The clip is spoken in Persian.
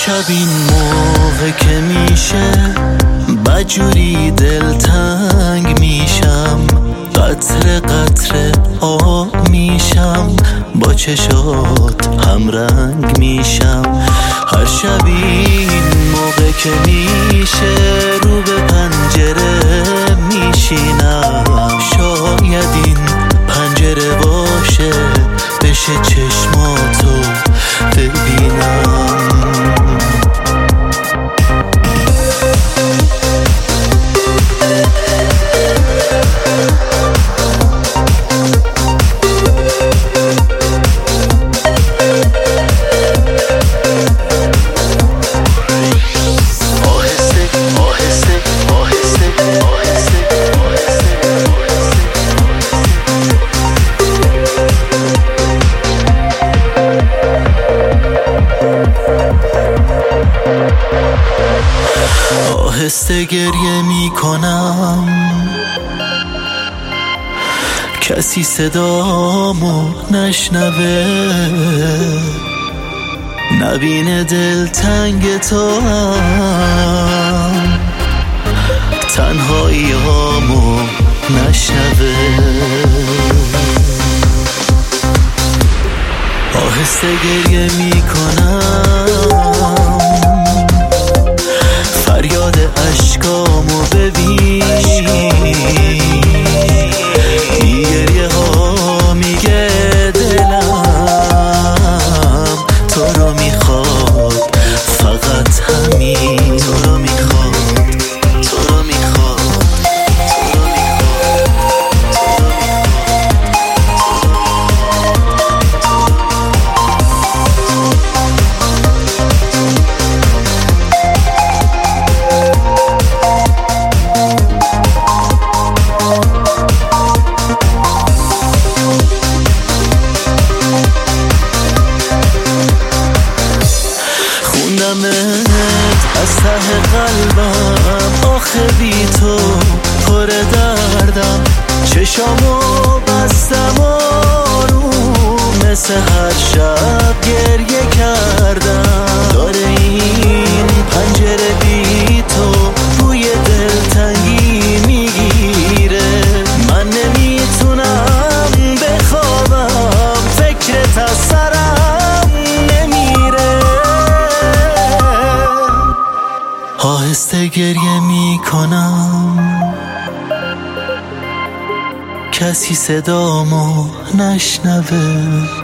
شب این موقع که میشه بدجوری دلتنگ میشم، قطره قطره آب میشم، با چشات همرنگ میشم. هر شب این موقع که میشه رو به پنجره میشینم، شاید این پنجره باشه بشه چشماتو ببینم. آهسته گریه میکنم، کسی صدامو نشنوه، نبینه دلتنگ تو هم تنهاییامو نشنوه. آهسته گریه میکنم، فریاد اشکامو ببین، این گریه ها میگه دلم تو رو میخواد، فقط همین تو رو میخواد، تو رو میخواد، تو رو از ته قلبم، آخه بی تو پر دردم، چشامو بستم آروم، مثل هر شب گریه کردم. داره این پنجره بی تو بوی دلتنگی میگیره، من نمیتونم بخوابم، فکرت از سرم نمیره. آهسته گریه میکنم، کسی صدامو نشنوه.